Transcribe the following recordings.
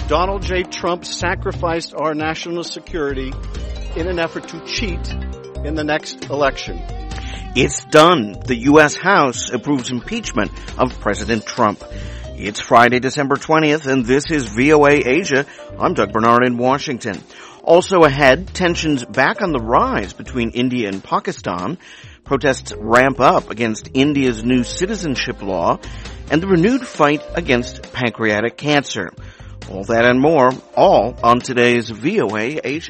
Donald J. Trump sacrificed our national security in an effort to cheat in the next election. It's done. The U.S. House approves impeachment of President Trump. It's Friday, December 20th, and this is VOA Asia. I'm Doug Bernard in Washington. Also ahead, tensions back on the rise between India and Pakistan. Protests ramp up against India's new citizenship law and the renewed fight against pancreatic cancer. All that and more, all on today's VOA Asia.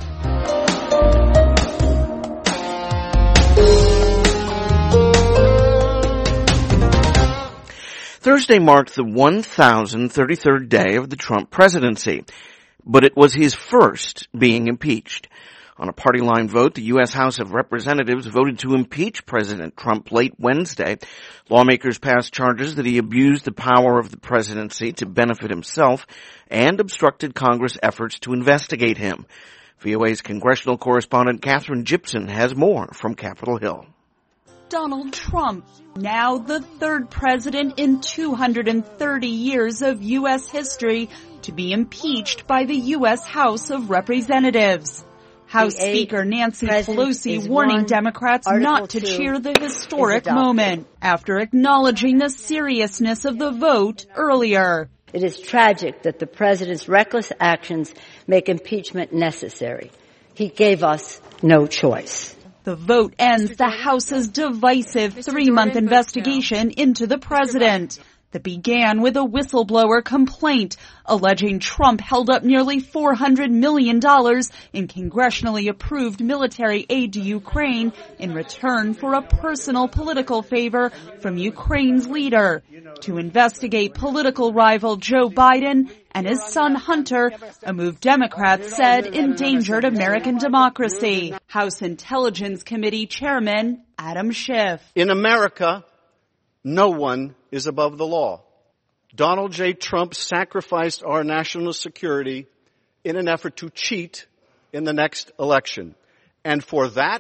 Thursday marked the 1,033rd day of the Trump presidency, but it was his first being impeached. On a party line vote, the U.S. House of Representatives voted to impeach President Trump late Wednesday. Lawmakers passed charges that he abused the power of the presidency to benefit himself and obstructed Congress' efforts to investigate him. VOA's congressional correspondent Katherine Gypson has more from Capitol Hill. Donald Trump, now the third president in 230 years of U.S. history to be impeached by the U.S. House of Representatives. House Speaker Nancy Pelosi warning Democrats not to cheer the historic moment after acknowledging the seriousness of the vote earlier. It is tragic that the president's reckless actions make impeachment necessary. He gave us no choice. The vote ends the House's divisive 3-month investigation into the president that began with a whistleblower complaint alleging Trump held up nearly $400 million in congressionally approved military aid to Ukraine in return for a personal political favor from Ukraine's leader to investigate political rival Joe Biden and his son Hunter, a move Democrats said endangered American democracy. House Intelligence Committee Chairman Adam Schiff. In America, no one is above the law. Donald J. Trump sacrificed our national security in an effort to cheat in the next election. And for that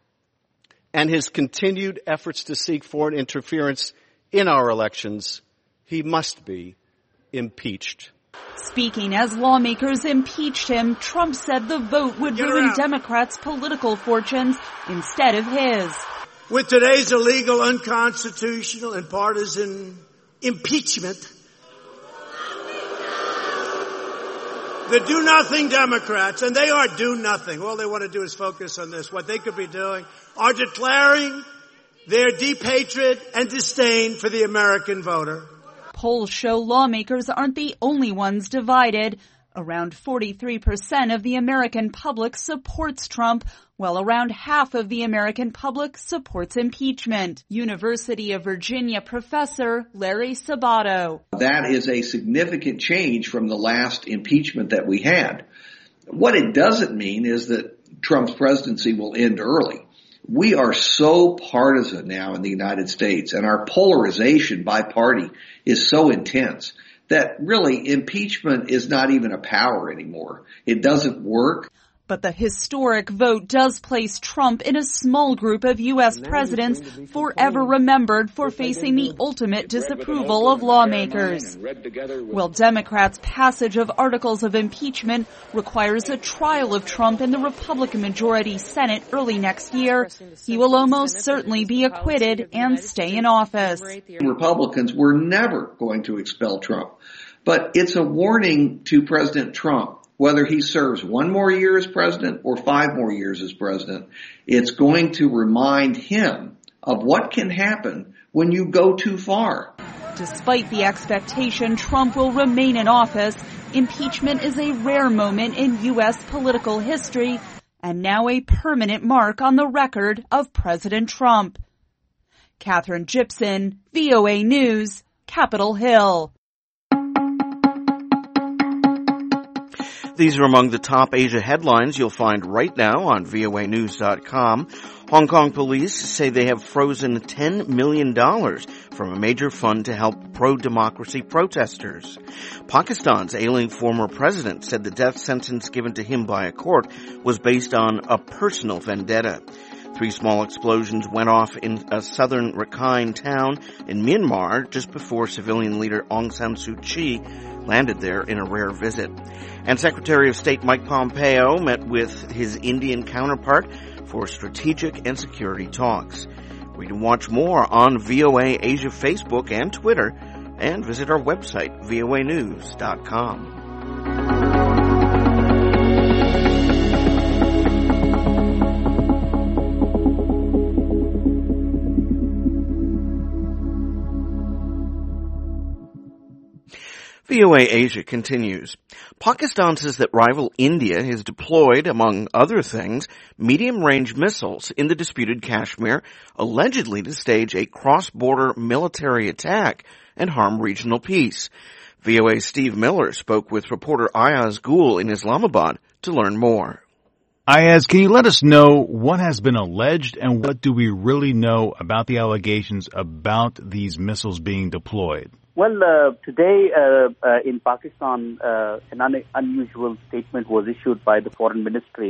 and his continued efforts to seek foreign interference in our elections, he must be impeached. Speaking as lawmakers impeached him, Trump said the vote would ruin Democrats' political fortunes instead of his. With today's illegal, unconstitutional, and partisan impeachment, the do-nothing Democrats, and they are do-nothing, all they want to do is focus on this, what they could be doing, are declaring their deep hatred and disdain for the American voter. Polls show lawmakers aren't the only ones divided. Around 43% of the American public supports Trump, while around half of the American public supports impeachment. University of Virginia professor Larry Sabato. That is a significant change from the last impeachment that we had. What it doesn't mean is that Trump's presidency will end early. We are so partisan now in the United States, and our polarization by party is so intense that really impeachment is not even a power anymore. It doesn't work. But the historic vote does place Trump in a small group of U.S. presidents forever remembered for facing the ultimate disapproval of lawmakers. While Democrats' passage of articles of impeachment requires a trial of Trump in the Republican-majority Senate early next year, he will almost certainly be acquitted and stay in office. Republicans were never going to expel Trump. But it's a warning to President Trump. Whether he serves 1 more year as president or 5 more years as president, it's going to remind him of what can happen when you go too far. Despite the expectation Trump will remain in office, impeachment is a rare moment in U.S. political history and now a permanent mark on the record of President Trump. Katherine Gypson, VOA News, Capitol Hill. These are among the top Asia headlines you'll find right now on voanews.com. Hong Kong police say they have frozen $10 million from a major fund to help pro-democracy protesters. Pakistan's ailing former president said the death sentence given to him by a court was based on a personal vendetta. 3 small explosions went off in a southern Rakhine town in Myanmar just before civilian leader Aung San Suu Kyi landed there in a rare visit. And Secretary of State Mike Pompeo met with his Indian counterpart for strategic and security talks. We can watch more on VOA Asia Facebook and Twitter, and visit our website, voanews.com. VOA Asia continues. Pakistan says that rival India has deployed, among other things, medium-range missiles in the disputed Kashmir, allegedly to stage a cross-border military attack and harm regional peace. VOA's Steve Miller spoke with reporter Ayaz Gul in Islamabad to learn more. Ayaz, can you let us know what has been alleged and what do we really know about the allegations about these missiles being deployed? Well, today in Pakistan, an unusual statement was issued by the Foreign Minister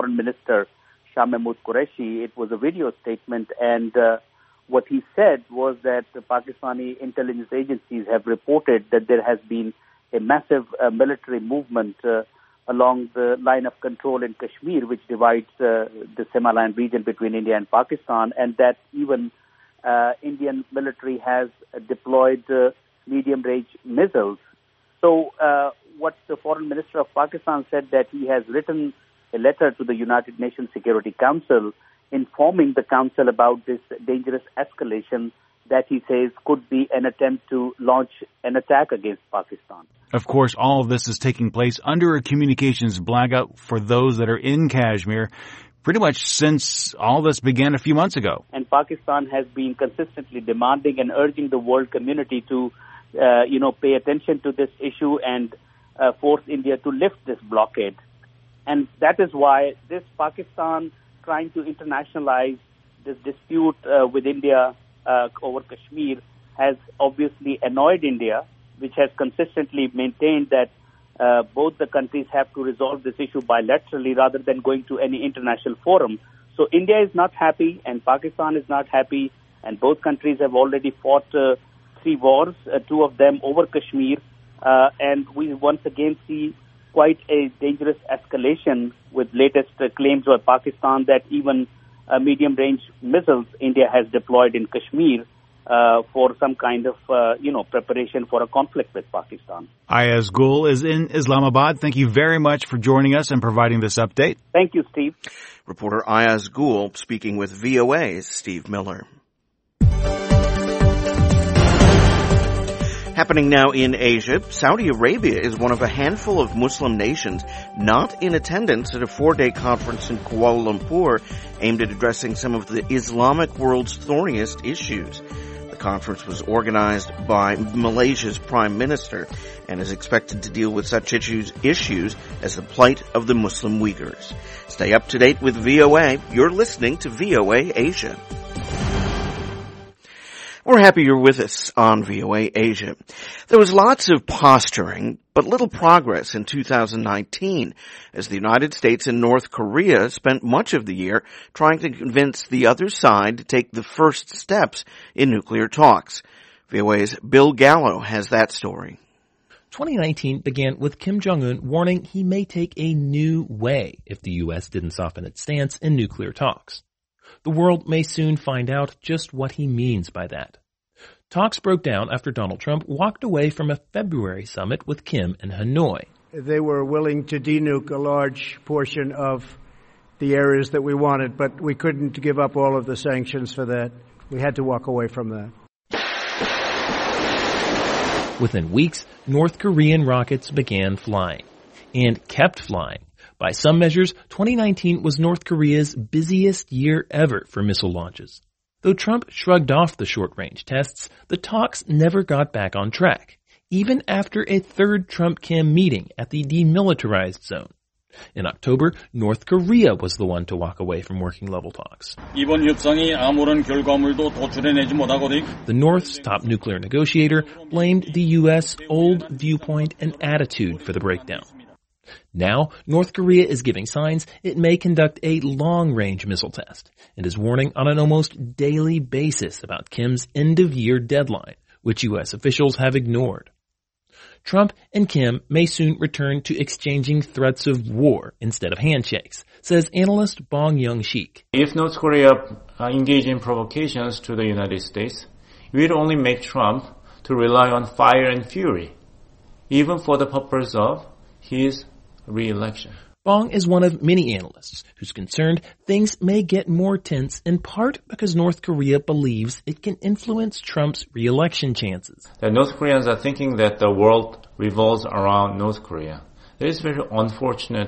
Shah Mahmood Qureshi. It was a video statement, and what he said was that the Pakistani intelligence agencies have reported that there has been a massive military movement along the line of control in Kashmir, which divides the semi-line region between India and Pakistan, and that even Indian military has deployed medium-range missiles. So what the Foreign Minister of Pakistan said, that he has written a letter to the United Nations Security Council informing the Council about this dangerous escalation that he says could be an attempt to launch an attack against Pakistan. Of course, all of this is taking place under a communications blackout for those that are in Kashmir, pretty much since all this began a few months ago. And Pakistan has been consistently demanding and urging the world community to pay attention to this issue and force India to lift this blockade. And that is why this Pakistan trying to internationalize this dispute with India over Kashmir has obviously annoyed India, which has consistently maintained that both the countries have to resolve this issue bilaterally rather than going to any international forum. So India is not happy and Pakistan is not happy, and both countries have already fought 3 wars, 2 of them over Kashmir, and we once again see quite a dangerous escalation with latest claims by Pakistan that even medium-range missiles India has deployed in Kashmir for some kind of, preparation for a conflict with Pakistan. Ayaz Gul is in Islamabad. Thank you very much for joining us and providing this update. Thank you, Steve. Reporter Ayaz Gul speaking with VOA's Steve Miller. Happening now in Asia, Saudi Arabia is one of a handful of Muslim nations not in attendance at a 4-day conference in Kuala Lumpur aimed at addressing some of the Islamic world's thorniest issues. The conference was organized by Malaysia's Prime Minister and is expected to deal with such issues as the plight of the Muslim Uyghurs. Stay up to date with VOA. You're listening to VOA Asia. We're happy you're with us on VOA Asia. There was lots of posturing, but little progress in 2019, as the United States and North Korea spent much of the year trying to convince the other side to take the first steps in nuclear talks. VOA's Bill Gallo has that story. 2019 began with Kim Jong-un warning he may take a new way if the U.S. didn't soften its stance in nuclear talks. The world may soon find out just what he means by that. Talks broke down after Donald Trump walked away from a February summit with Kim in Hanoi. They were willing to denuke a large portion of the areas that we wanted, but we couldn't give up all of the sanctions for that. We had to walk away from that. Within weeks, North Korean rockets began flying, and kept flying. By some measures, 2019 was North Korea's busiest year ever for missile launches. Though Trump shrugged off the short-range tests, the talks never got back on track, even after a third Trump-Kim meeting at the demilitarized zone. In October, North Korea was the one to walk away from working-level talks. The North's top nuclear negotiator blamed the U.S. old viewpoint and attitude for the breakdown. Now, North Korea is giving signs it may conduct a long-range missile test and is warning on an almost daily basis about Kim's end-of-year deadline, which U.S. officials have ignored. Trump and Kim may soon return to exchanging threats of war instead of handshakes, says analyst Bong Young-sik. If North Korea engage in provocations to the United States, it will only make Trump to rely on fire and fury, even for the purpose of his re-election. Bong is one of many analysts who's concerned things may get more tense in part because North Korea believes it can influence Trump's re-election chances. The North Koreans are thinking that the world revolves around North Korea. There is very unfortunate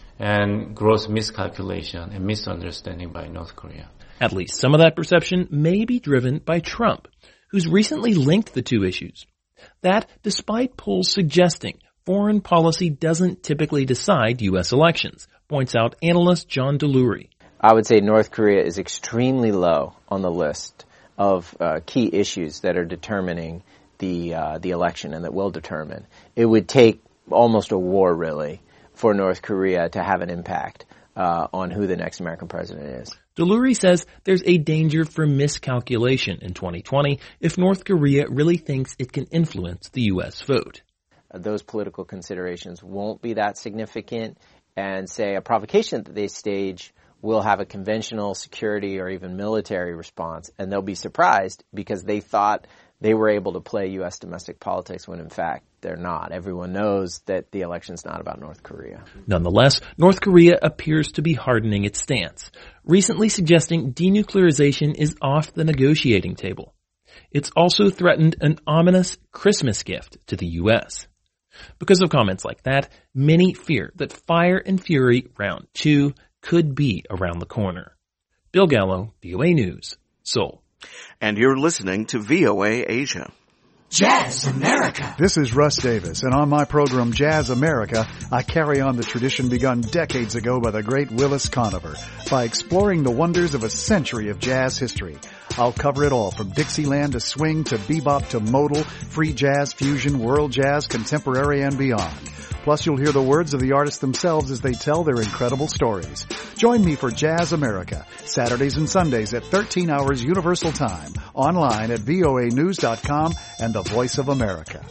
and gross miscalculation and misunderstanding by North Korea. At least some of that perception may be driven by Trump, who's recently linked the two issues. That despite polls suggesting foreign policy doesn't typically decide U.S. elections, points out analyst John Delury. I would say North Korea is extremely low on the list of key issues that are determining the election and that will determine. It would take almost a war, really, for North Korea to have an impact on who the next American president is. Delury says there's a danger for miscalculation in 2020 if North Korea really thinks it can influence the U.S. vote. Those political considerations won't be that significant, and say a provocation that they stage will have a conventional security or even military response, and they'll be surprised because they thought they were able to play U.S. domestic politics when in fact they're not. Everyone knows that the election's not about North Korea. Nonetheless, North Korea appears to be hardening its stance, recently suggesting denuclearization is off the negotiating table. It's also threatened an ominous Christmas gift to the U.S. Because of comments like that, many fear that Fire and Fury Round 2 could be around the corner. Bill Gallo, VOA News, Seoul. And you're listening to VOA Asia. Jazz America. This is Russ Davis, and on my program Jazz America, I carry on the tradition begun decades ago by the great Willis Conover by exploring the wonders of a century of jazz history. I'll cover it all, from Dixieland to swing to bebop to modal, free jazz, fusion, world jazz, contemporary, and beyond. Plus, you'll hear the words of the artists themselves as they tell their incredible stories. Join me for Jazz America, Saturdays and Sundays at 13 hours Universal Time, online at voanews.com and the Voice of America.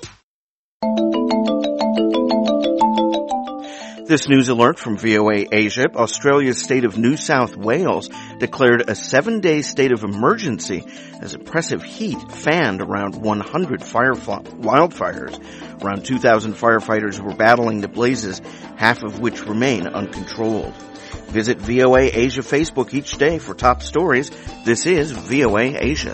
This news alert from VOA Asia. Australia's state of New South Wales declared a 7-day state of emergency as oppressive heat fanned around 100 wildfires. Around 2,000 firefighters were battling the blazes, half of which remain uncontrolled. Visit VOA Asia Facebook each day for top stories. This is VOA Asia.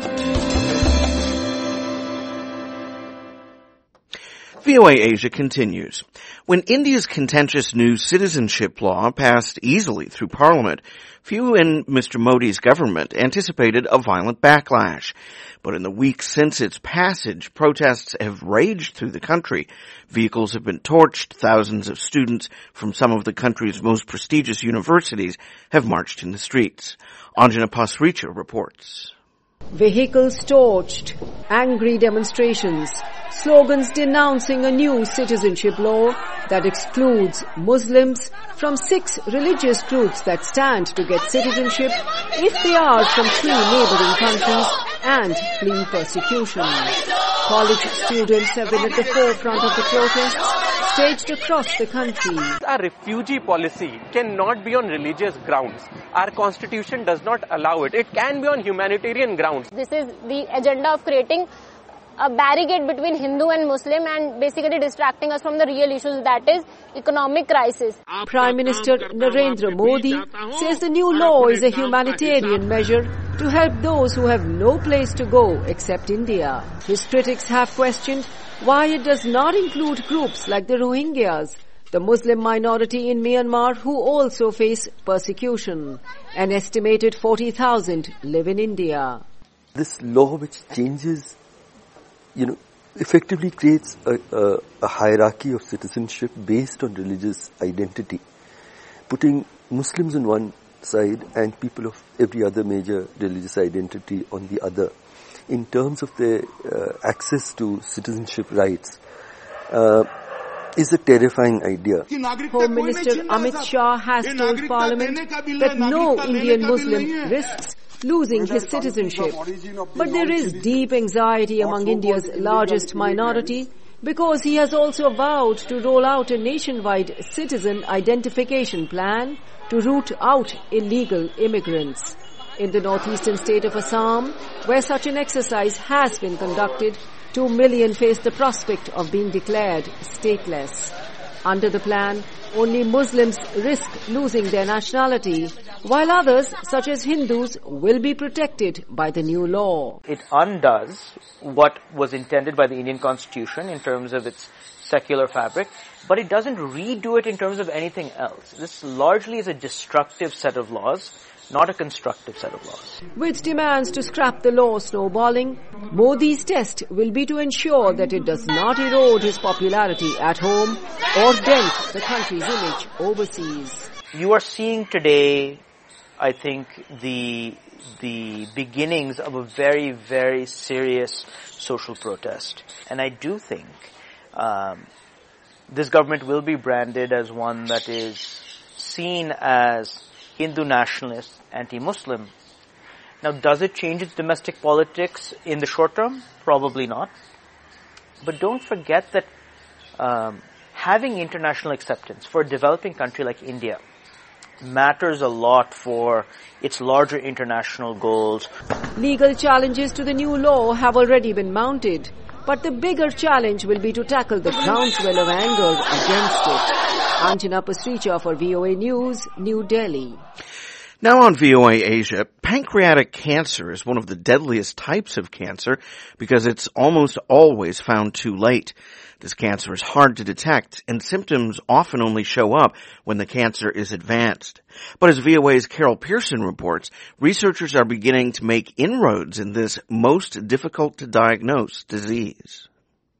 VOA Asia continues. When India's contentious new citizenship law passed easily through Parliament, few in Mr. Modi's government anticipated a violent backlash. But in the weeks since its passage, protests have raged through the country. Vehicles have been torched. Thousands of students from some of the country's most prestigious universities have marched in the streets. Anjana Pasricha reports. Vehicles torched, angry demonstrations, slogans denouncing a new citizenship law that excludes Muslims from 6 religious groups that stand to get citizenship if they are from 3 neighboring countries and fleeing persecution. College students have been at the forefront of the protests staged across the country. Our refugee policy cannot be on religious grounds. Our constitution does not allow it. It can be on humanitarian grounds. This is the agenda of creating a barricade between Hindu and Muslim and basically distracting us from the real issues, that is economic crisis. Prime Minister Narendra Modi says the new law is a humanitarian measure to help those who have no place to go except India. His critics have questioned why it does not include groups like the Rohingyas, the Muslim minority in Myanmar who also face persecution. An estimated 40,000 live in India. This law, which changes, effectively creates a hierarchy of citizenship based on religious identity, putting Muslims on one side and people of every other major religious identity on the other, in terms of their access to citizenship rights. is a terrifying idea. Home Minister Amit Shah has told Parliament that no Indian Muslim risks losing his citizenship. But there is deep anxiety among India's largest minority because he has also vowed to roll out a nationwide citizen identification plan to root out illegal immigrants. In the northeastern state of Assam, where such an exercise has been conducted, 2 million face the prospect of being declared stateless. Under the plan, only Muslims risk losing their nationality, while others, such as Hindus, will be protected by the new law. It undoes what was intended by the Indian Constitution in terms of its secular fabric, but it doesn't redo it in terms of anything else. This largely is a destructive set of laws, not a constructive set of laws. With demands to scrap the law snowballing, Modi's test will be to ensure that it does not erode his popularity at home or dent the country's image overseas. You are seeing today, I think, the beginnings of a very, very serious social protest. And I do think this government will be branded as one that is seen as Hindu nationalist, anti-Muslim. Now, does it change its domestic politics in the short term? Probably not. But don't forget that having international acceptance for a developing country like India matters a lot for its larger international goals. Legal challenges to the new law have already been mounted, but the bigger challenge will be to tackle the groundswell of anger against it. Anjana Pasricha for VOA News, New Delhi. Now on VOA Asia, pancreatic cancer is one of the deadliest types of cancer because it's almost always found too late. This cancer is hard to detect, and symptoms often only show up when the cancer is advanced. But as VOA's Carol Pearson reports, researchers are beginning to make inroads in this most difficult to diagnose disease.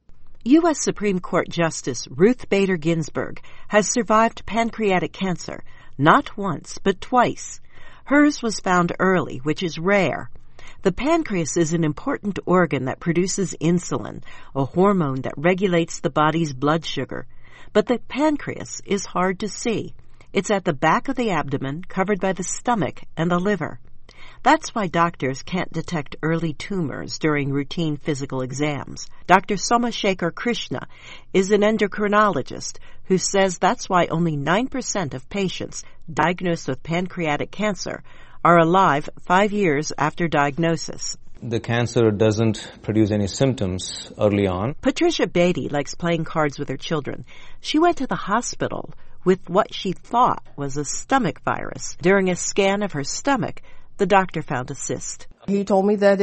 U.S. Supreme Court Justice Ruth Bader Ginsburg has survived pancreatic cancer, not once, but twice. Hers was found early, which is rare. The pancreas is an important organ that produces insulin, a hormone that regulates the body's blood sugar. But the pancreas is hard to see. It's at the back of the abdomen, covered by the stomach and the liver. That's why doctors can't detect early tumors during routine physical exams. Dr. Somashekar Krishna is an endocrinologist who says that's why only 9% of patients diagnosed with pancreatic cancer are alive 5 years after diagnosis. The cancer doesn't produce any symptoms early on. Patricia Beatty likes playing cards with her children. She went to the hospital with what she thought was a stomach virus. During a scan of her stomach, the doctor found a cyst. He told me that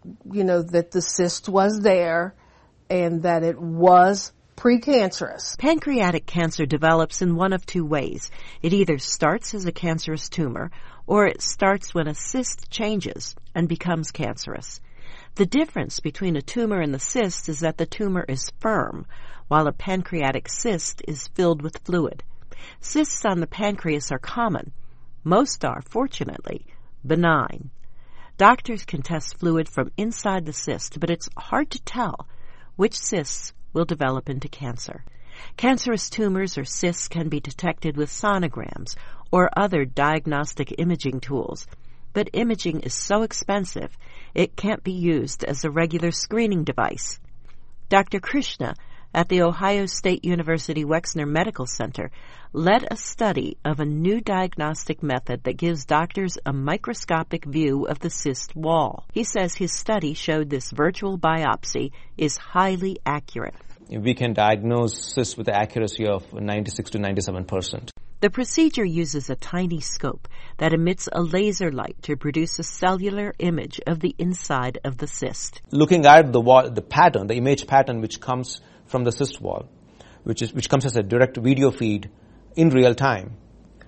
that the cyst was there and that it was precancerous. Pancreatic cancer develops in one of two ways. It either starts as a cancerous tumor or it starts when a cyst changes and becomes cancerous. The difference between a tumor and the cyst is that the tumor is firm, while a pancreatic cyst is filled with fluid. Cysts on the pancreas are common. Most are, fortunately, benign. Doctors can test fluid from inside the cyst, but it's hard to tell which cysts will develop into cancer. Cancerous tumors or cysts can be detected with sonograms or other diagnostic imaging tools, but imaging is so expensive it can't be used as a regular screening device. Dr. Krishna at the Ohio State University Wexner Medical Center led a study of a new diagnostic method that gives doctors a microscopic view of the cyst wall. He says his study showed this virtual biopsy is highly accurate. We can diagnose cysts with the accuracy of 96 to 97%. The procedure uses a tiny scope that emits a laser light to produce a cellular image of the inside of the cyst. Looking at the wall, the pattern, the image pattern which comes from the cyst wall, which comes as a direct video feed in real time,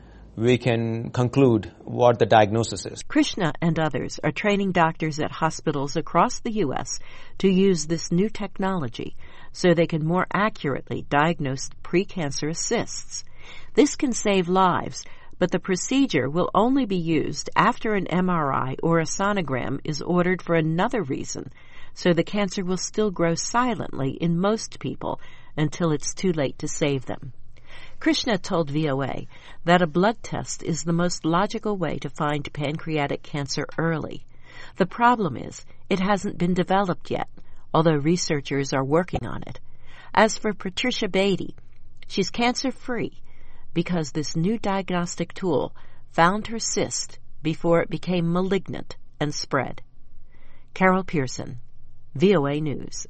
we can conclude what the diagnosis is. Krishna and others are training doctors at hospitals across the U.S. to use this new technology so they can more accurately diagnose precancerous cysts. This can save lives, but the procedure will only be used after an MRI or a sonogram is ordered for another reason, so the cancer will still grow silently in most people until it's too late to save them. Krishna told VOA that a blood test is the most logical way to find pancreatic cancer early. The problem is it hasn't been developed yet, although researchers are working on it. As for Patricia Beatty, she's cancer-free because this new diagnostic tool found her cyst before it became malignant and spread. Carol Pearson, VOA News.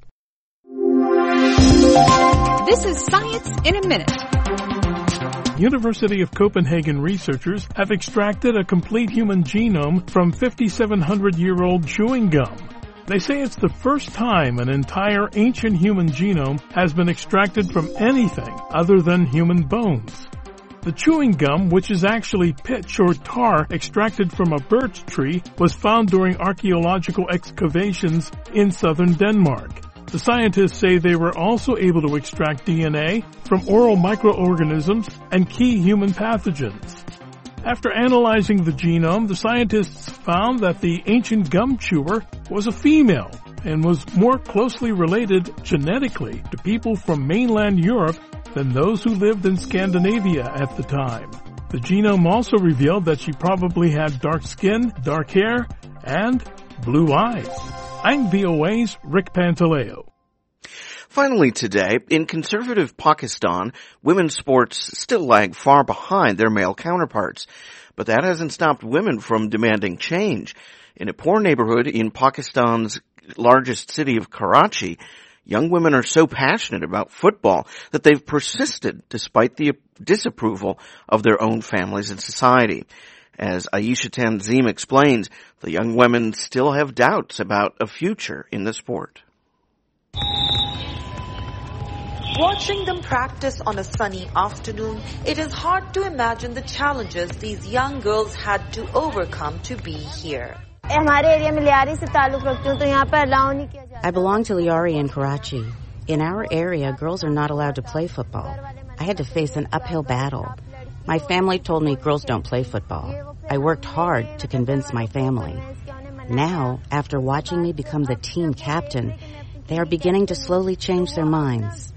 This is Science in a Minute. University of Copenhagen researchers have extracted a complete human genome from 5,700-year-old chewing gum. They say it's the first time an entire ancient human genome has been extracted from anything other than human bones. The chewing gum, which is actually pitch or tar extracted from a birch tree, was found during archaeological excavations in southern Denmark. The scientists say they were also able to extract DNA from oral microorganisms and key human pathogens. After analyzing the genome, the scientists found that the ancient gum chewer was a female and was more closely related genetically to people from mainland Europe than those who lived in Scandinavia at the time. The genome also revealed that she probably had dark skin, dark hair, and blue eyes. I'm VOA's Rick Pantaleo. Finally today, in conservative Pakistan, women's sports still lag far behind their male counterparts. But that hasn't stopped women from demanding change. In a poor neighborhood in Pakistan's largest city of Karachi, young women are so passionate about football that they've persisted despite the disapproval of their own families and society. As Aisha Tanzim explains, the young women still have doubts about a future in the sport. Watching them practice on a sunny afternoon, it is hard to imagine the challenges these young girls had to overcome to be here. I belong to Liari in Karachi. In our area, girls are not allowed to play football. I had to face an uphill battle. My family told me girls don't play football. I worked hard to convince my family. Now, after watching me become the team captain, they are beginning to slowly change their minds.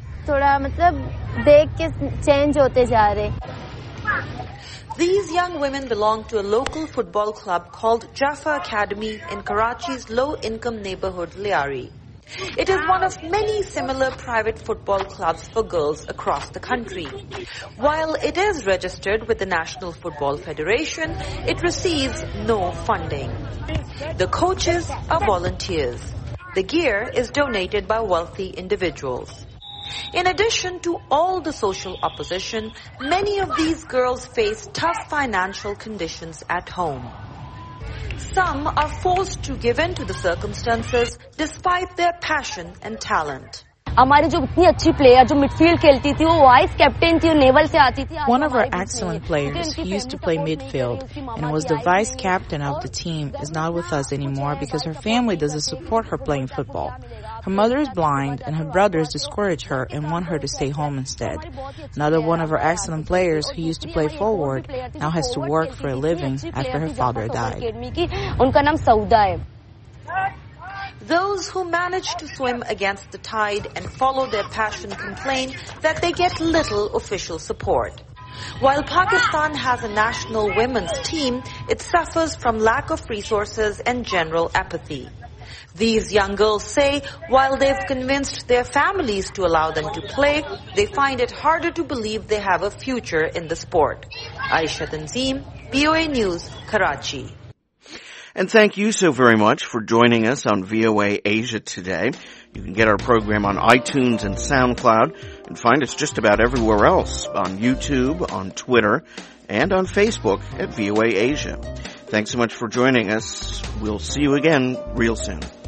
These young women belong to a local football club called Jaffa Academy in Karachi's low-income neighborhood Liari. It is one of many similar private football clubs for girls across the country. While it is registered with the National Football Federation, it receives no funding. The coaches are volunteers. The gear is donated by wealthy individuals. In addition to all the social opposition, many of these girls face tough financial conditions at home. Some are forced to give in to the circumstances despite their passion and talent. हमारी जो इतनी अच्छी player जो midfield खेलती थी वो vice captain थी और नेवल से आती थी. One of our excellent players who used to play midfield and was the vice captain of the team is not with us anymore because her family doesn't support her playing football. Her mother is blind and her brothers discourage her and want her to stay home instead. Another one of our excellent players who used to play forward now has to work for a living after her father died. उनका नाम सऊदा है. Those who manage to swim against the tide and follow their passion complain that they get little official support. While Pakistan has a national women's team, it suffers from lack of resources and general apathy. These young girls say while they've convinced their families to allow them to play, they find it harder to believe they have a future in the sport. Aisha Tanzim, VOA News, Karachi. And thank you so very much for joining us on VOA Asia today. You can get our program on iTunes and SoundCloud and find us just about everywhere else on YouTube, on Twitter, and on Facebook at VOA Asia. Thanks so much for joining us. We'll see you again real soon.